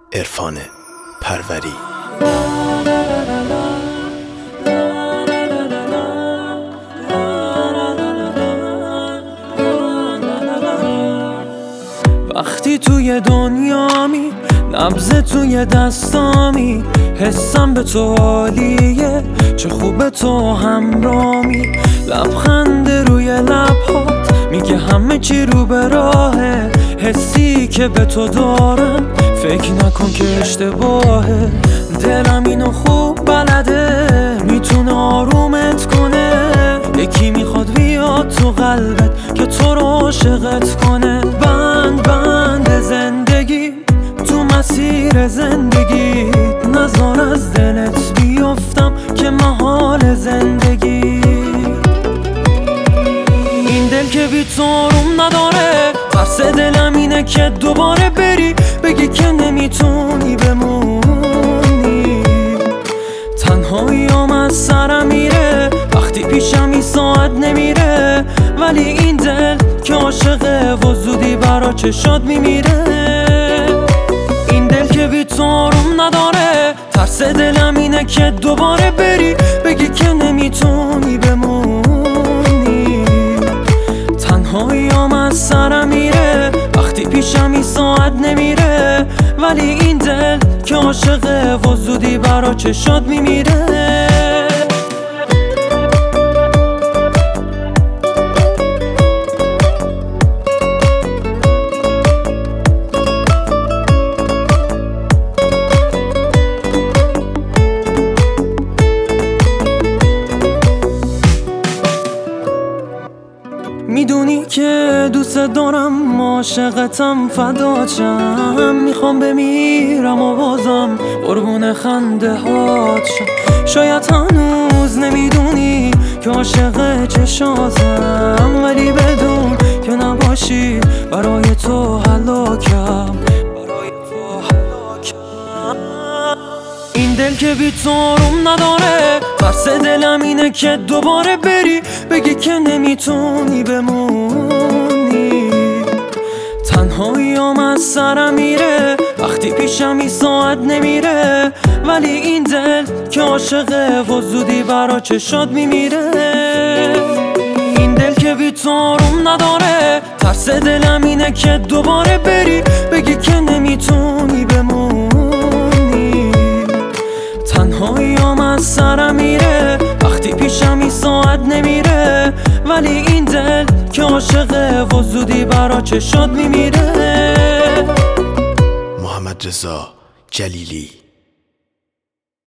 عرفان پروری. وقتی توی دنیامی، نبض توی دستامی، حسم به تو عالیه، چه خوبه تو همرامی. لبخند روی لبهات میگه همه چی رو به راهه، حسی که به تو دارم فکر نکن که اشتباهه. دلم اینو خوب بلده، میتونه آرومت کنه. یکی میخواد بیاد تو قلبت که تو رو عاشقت کنه. بند زندگی تو مسیر زندگی، نذار از دلت بیفتم که محال زندگی. این دل که بی تو آروم نداره، ترس دلم اینه که دوباره بری بگی که نمیتونی بمونی. تنهاییام از سرم میره، وقتی پیشم این ساعت نمیره، ولی این دل که عاشقه و زودی برا چشات میمیره. این دل که بی تو آروم نداره، ترس دلم اینه که دوباره بری بگی که نمیتونی بمونی. تنهاییام از سرم میره، وقتی پیشم این ساعت نمیره، ولی این دل که عاشقه و زودی برا چشات میمیره. میدونی که دوست دارم، عاشقتم، فداچم. میخوام بمیرم و بازم قربون خنده هات شم. شاید هنوز نمیدونی که عاشق چشاتم، ولی بدون که نباشی برای تو هلاکم. این دل که بی تو آروم نداره، ترس دلم اینه که دوباره بری بگی که نمیتونی بمونی. تنهاییام از سرم میره، وقتی پیشم این ساعت نمیره، ولی این دل که عاشقه و زودی برا چشات میمیره. این دل که بی تو آروم نداره، ترس دلم اینه که دوباره بری بگی که نمیتونی بمونی. تنهاییام از سرم میره، وقتی پیشم این ساعت نمیره، ولی این دل که عاشقه و زودی برا چشات میمیره. محمد رضا جلیلی.